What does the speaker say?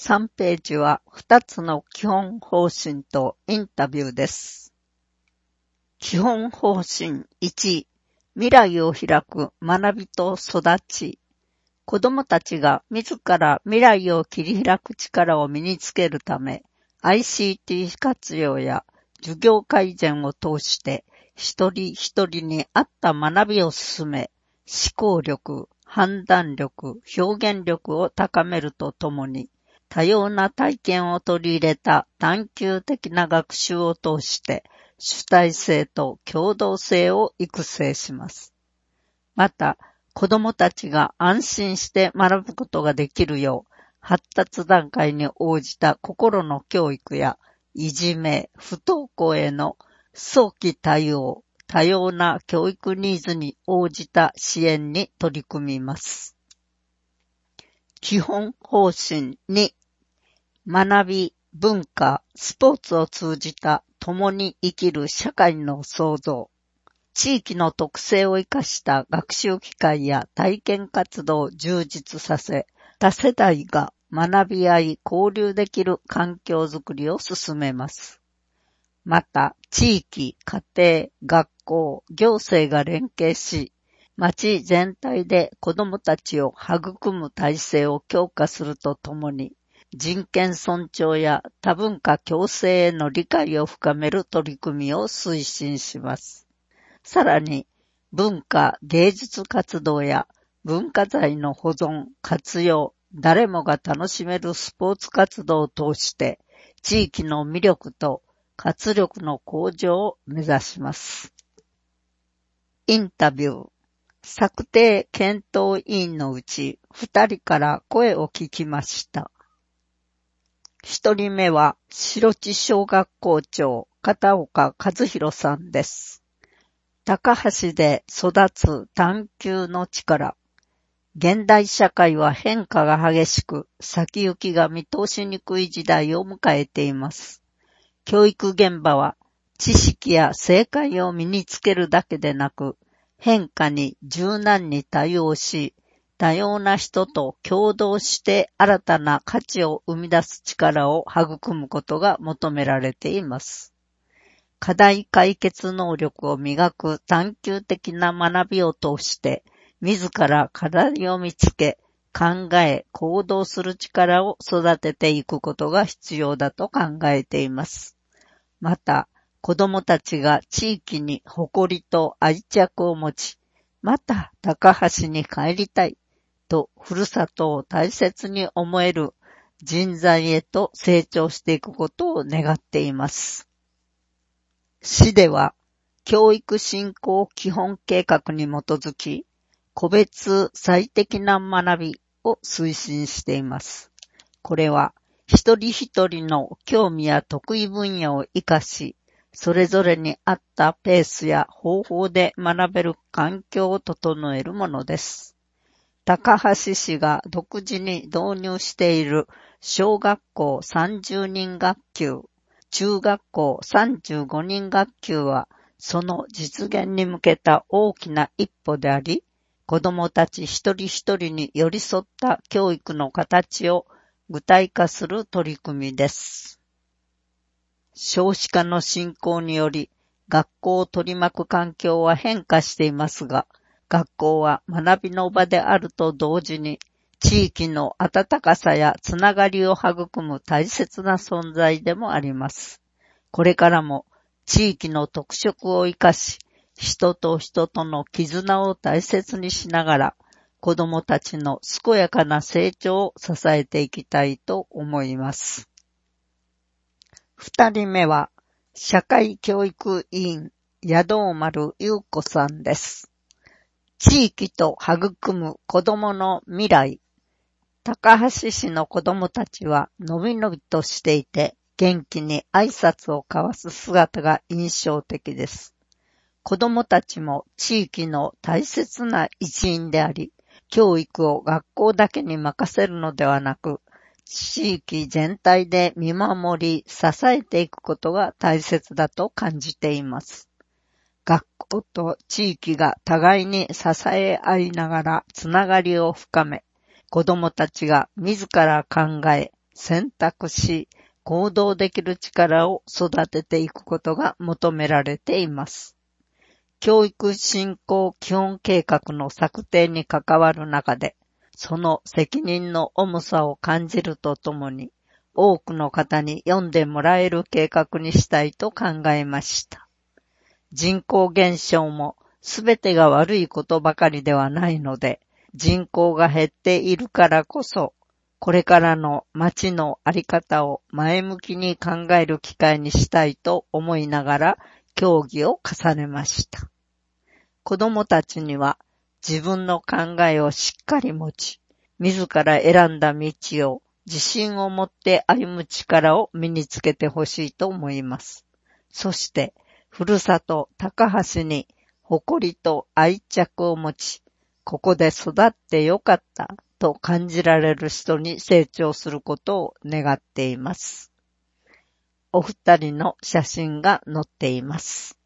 3ページは2つの基本方針とインタビューです。基本方針1、未来を開く学びと育ち。子どもたちが自ら未来を切り開く力を身につけるため、ICT 活用や授業改善を通して一人一人に合った学びを進め、思考力、判断力、表現力を高めるとともに、多様な体験を取り入れた探究的な学習を通して、主体性と協同性を育成します。また、子どもたちが安心して学ぶことができるよう、発達段階に応じた心の教育や、いじめ、不登校への早期対応、多様な教育ニーズに応じた支援に取り組みます。基本方針2、学び、文化、スポーツを通じた共に生きる社会の創造。地域の特性を生かした学習機会や体験活動を充実させ、多世代が学び合い交流できる環境づくりを進めます。また、地域、家庭、学校、行政が連携し、町全体で子どもたちを育む体制を強化するとともに、人権尊重や多文化共生への理解を深める取り組みを推進します。さらに、文化、芸術活動や文化財の保存、活用、誰もが楽しめるスポーツ活動を通して、地域の魅力と活力の向上を目指します。インタビュー。策定検討委員のうち2人から声を聞きました。1人目は白地小学校長片岡和弘さんです。高橋で育つ探究の力。現代社会は変化が激しく、先行きが見通しにくい時代を迎えています。教育現場は知識や正解を身につけるだけでなく、変化に柔軟に対応し、多様な人と協働して新たな価値を生み出す力を育むことが求められています。課題解決能力を磨く探究的な学びを通して、自ら課題を見つけ、考え、行動する力を育てていくことが必要だと考えています。また、子どもたちが地域に誇りと愛着を持ち、また高橋に帰りたいとふるさとを大切に思える人材へと成長していくことを願っています。市では、教育振興基本計画に基づき、個別最適な学びを推進しています。これは、一人一人の興味や得意分野を活かし、それぞれに合ったペースや方法で学べる環境を整えるものです。高橋市が独自に導入している小学校30人学級、中学校35人学級は、その実現に向けた大きな一歩であり、子どもたち一人一人に寄り添った教育の形を具体化する取り組みです。少子化の進行により、学校を取り巻く環境は変化していますが、学校は学びの場であると同時に、地域の温かさやつながりを育む大切な存在でもあります。これからも地域の特色を生かし、人と人との絆を大切にしながら、子どもたちの健やかな成長を支えていきたいと思います。2人目は、社会教育委員、宿丸優子さんです。地域と育む子どもの未来。高橋市の子どもたちはのびのびとしていて、元気に挨拶を交わす姿が印象的です。子どもたちも地域の大切な一員であり、教育を学校だけに任せるのではなく、地域全体で見守り、支えていくことが大切だと感じています。学校と地域が互いに支え合いながらつながりを深め、子どもたちが自ら考え、 選択し、行動できる力を育てていくことが求められています。教育振興基本計画の策定に関わる中で、その責任の重さを感じるとともに、多くの方に読んでもらえる計画にしたいと考えました。人口減少もすべてが悪いことばかりではないので、人口が減っているからこそ、これからの町のあり方を前向きに考える機会にしたいと思いながら協議を重ねました。子供たちには自分の考えをしっかり持ち、自ら選んだ道を自信を持って歩む力を身につけてほしいと思います。そして、ふるさと高橋に誇りと愛着を持ち、ここで育ってよかったと感じられる人に成長することを願っています。お二人の写真が載っています。